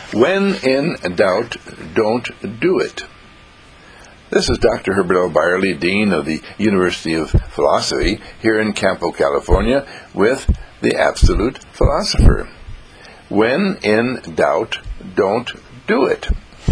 When in doubt, don't do it. This is Dr. Herbert L. Byerly, Dean of the University of Philosophy here in Campo, California, with the Absolute Philosopher. When in doubt, don't do it.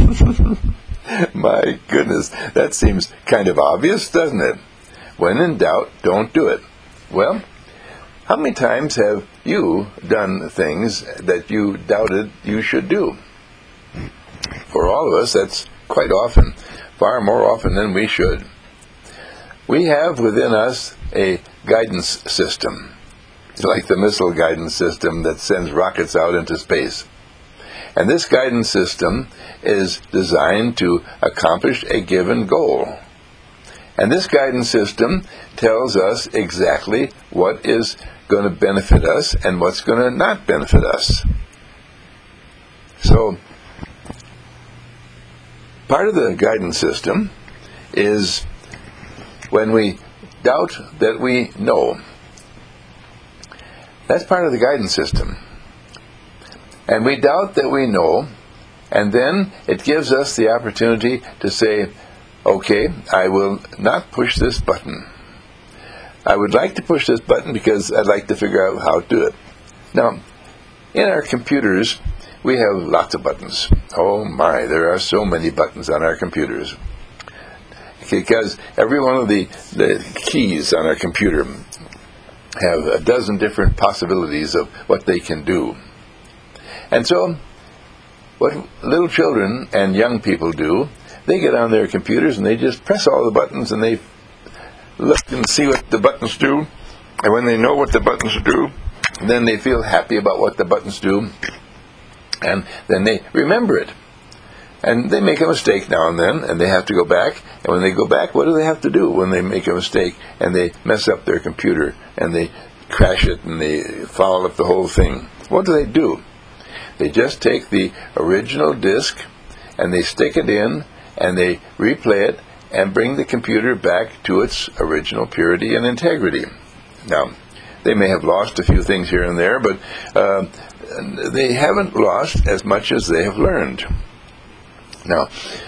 My goodness, that seems kind of obvious, doesn't it? When in doubt, don't do it. Well, how many times have you done things that you doubted you should do? For all of us, that's quite often, far more often than we should. We have within us a guidance system, like the missile guidance system that sends rockets out into space. And this guidance system is designed to accomplish a given goal. And this guidance system tells us exactly what is going to benefit us and what's going to not benefit us. So, part of the guidance system is when we doubt that we know. That's part of the guidance system. And we doubt that we know, and then it gives us the opportunity to say, okay, I will not push this button. I would like to push this button because I'd like to figure out how to do it. Now, in our computers, we have lots of buttons. Oh my, there are so many buttons on our computers. Because every one of the keys on our computer have a dozen different possibilities of what they can do. And so, what little children and young people do, they get on their computers and they just press all the buttons and they look and see what the buttons do. And when they know what the buttons do, then they feel happy about what the buttons do. And then they remember it. And they make a mistake now and then, and they have to go back. And when they go back, what do they have to do when they make a mistake and they mess up their computer and they crash it and they foul up the whole thing? What do? They just take the original disk and they stick it in and they replay it and bring the computer back to its original purity and integrity. Now, they may have lost a few things here and there, but they haven't lost as much as they have learned. Now,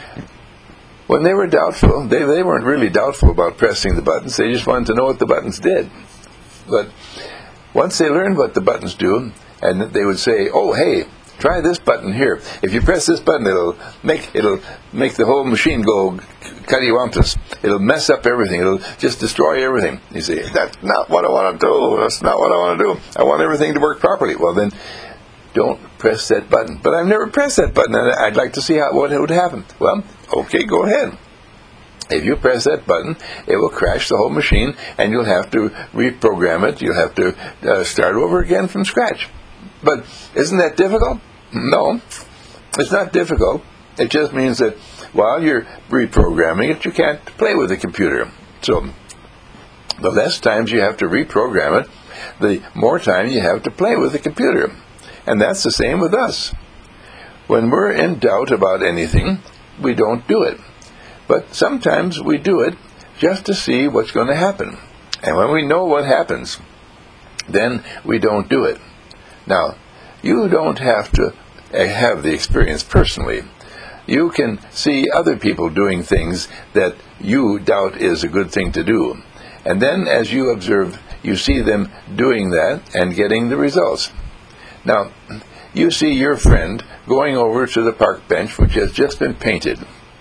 when they were doubtful, they weren't really doubtful about pressing the buttons. They just wanted to know what the buttons did. But once they learned what the buttons do, and they would say, oh, hey, try this button here. If you press this button, it'll make the whole machine go cattywampus. It'll mess up everything. It'll just destroy everything. You say, that's not what I want to do. That's not what I want to do. I want everything to work properly. Well, then, don't press that button. But I've never pressed that button, and I'd like to see what would happen. Well, okay, go ahead. If you press that button, it will crash the whole machine, and you'll have to reprogram it. You'll have to start over again from scratch. But isn't that difficult? No, it's not difficult. It just means that while you're reprogramming it, you can't play with the computer. So the less times you have to reprogram it, the more time you have to play with the computer. And that's the same with us. When we're in doubt about anything, we don't do it. But sometimes we do it just to see what's going to happen. And when we know what happens, then we don't do it. Now, you don't have to have the experience personally. You can see other people doing things that you doubt is a good thing to do. And then as you observe, you see them doing that and getting the results. Now, you see your friend going over to the park bench, which has just been painted.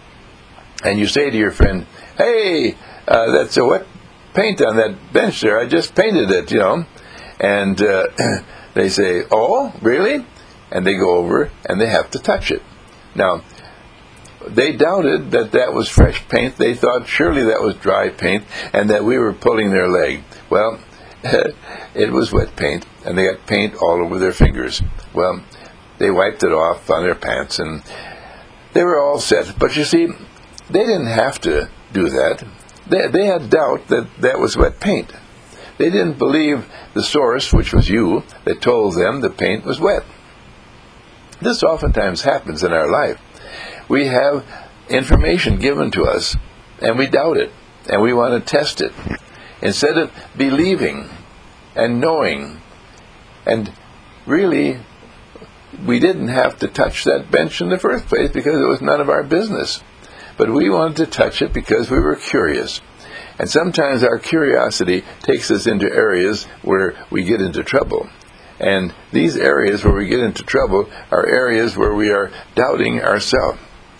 And you say to your friend, hey, that's a wet paint on that bench there. I just painted it, And they say, oh, really? And they go over and they have to touch it. Now, they doubted that was fresh paint. They thought surely that was dry paint and that we were pulling their leg. Well, it was wet paint, and they got paint all over their fingers. Well, they wiped it off on their pants, and they were all set. But you see, they didn't have to do that. They had doubt that was wet paint. They didn't believe the source, which was you, that told them the paint was wet. This oftentimes happens in our life. We have information given to us, and we doubt it, and we want to test it. Instead of believing and knowing and really we didn't have to touch that bench in the first place because it was none of our business. But we wanted to touch it because we were curious. And sometimes our curiosity takes us into areas where we get into trouble. And these areas where we get into trouble are areas where we are doubting ourselves.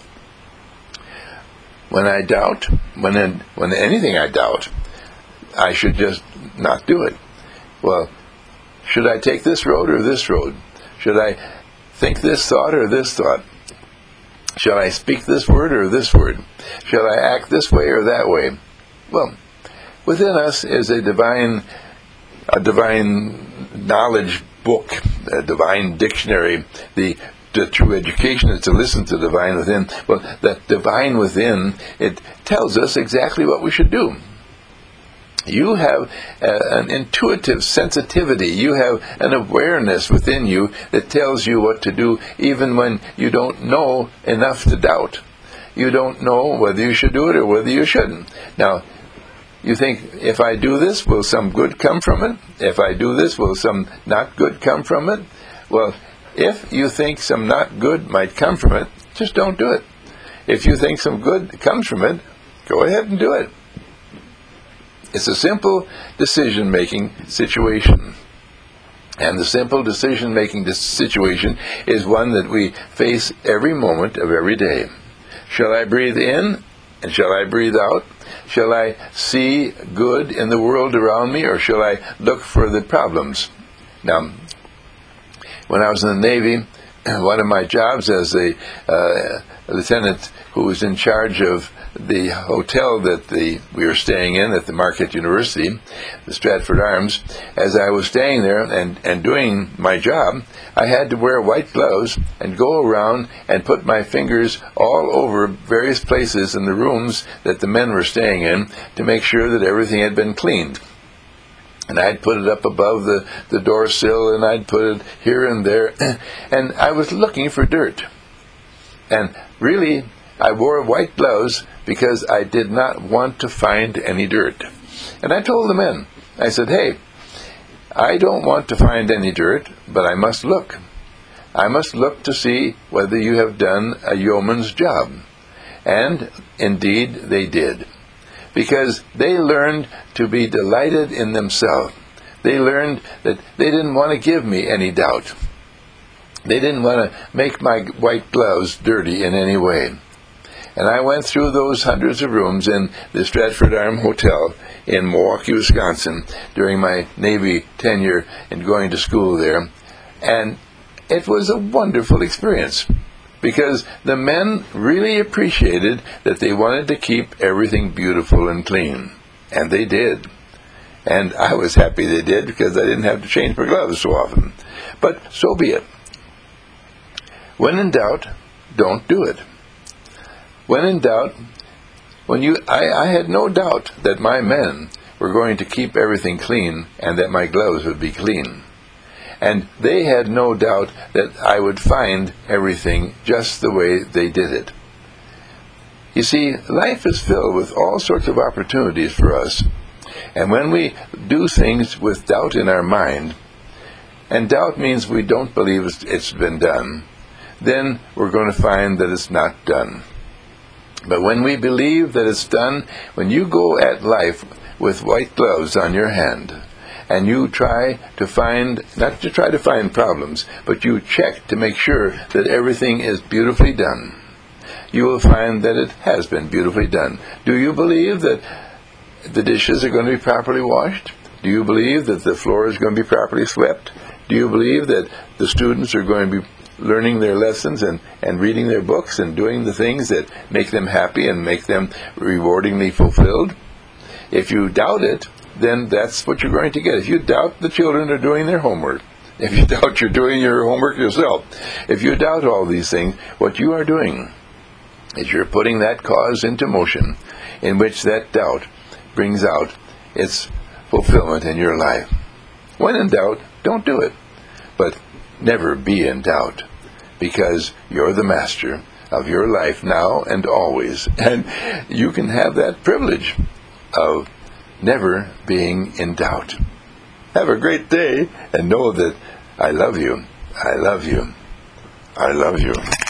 When I doubt, when anything I doubt, I should just not do it. Well, should I take this road or this road? Should I think this thought or this thought? Shall I speak this word or this word? Shall I act this way or that way? Well, within us is a divine knowledge book, a divine dictionary. The true education is to listen to the divine within. Well, that divine within, it tells us exactly what we should do. You have an intuitive sensitivity. You have an awareness within you that tells you what to do even when you don't know enough to doubt. You don't know whether you should do it or whether you shouldn't. Now, you think, if I do this, will some good come from it? If I do this, will some not good come from it? Well, if you think some not good might come from it, just don't do it. If you think some good comes from it, go ahead and do it. It's a simple decision-making situation. And the simple decision-making situation is one that we face every moment of every day. Shall I breathe in and shall I breathe out? Shall I see good in the world around me, or shall I look for the problems? Now, when I was in the Navy, one of my jobs as a lieutenant who was in charge of the hotel that we were staying in at the Marquette University, the Stratford Arms, as I was staying there and doing my job, I had to wear white gloves and go around and put my fingers all over various places in the rooms that the men were staying in to make sure that everything had been cleaned. And I'd put it up above the door sill, and I'd put it here and there, and I was looking for dirt. And really, I wore white gloves because I did not want to find any dirt. And I told the men, I said, hey, I don't want to find any dirt, but I must look. I must look to see whether you have done a yeoman's job. And indeed they did. Because they learned to be delighted in themselves. They learned that they didn't want to give me any doubt. They didn't want to make my white gloves dirty in any way. And I went through those hundreds of rooms in the Stratford Arm Hotel in Milwaukee, Wisconsin, during my Navy tenure and going to school there. And it was a wonderful experience, because the men really appreciated that they wanted to keep everything beautiful and clean. And they did. And I was happy they did, because I didn't have to change my gloves so often. But so be it. When in doubt, don't do it. When in doubt, I had no doubt that my men were going to keep everything clean and that my gloves would be clean. And they had no doubt that I would find everything just the way they did it. You see, life is filled with all sorts of opportunities for us. And when we do things with doubt in our mind, and doubt means we don't believe it's been done, then we're going to find that it's not done. But when we believe that it's done, when you go at life with white gloves on your hand, and you try to find, not to try to find problems, but you check to make sure that everything is beautifully done, you will find that it has been beautifully done. Do you believe that the dishes are going to be properly washed? Do you believe that the floor is going to be properly swept? Do you believe that the students are going to be learning their lessons and reading their books and doing the things that make them happy and make them rewardingly fulfilled? If you doubt it, then that's what you're going to get. If you doubt the children are doing their homework, if you doubt you're doing your homework yourself, if you doubt all these things, what you are doing is you're putting that cause into motion, in which that doubt brings out its fulfillment in your life. When in doubt, don't do it. But never be in doubt, because you're the master of your life now and always. And you can have that privilege of never being in doubt. Have a great day, and know that I love you. I love you. I love you.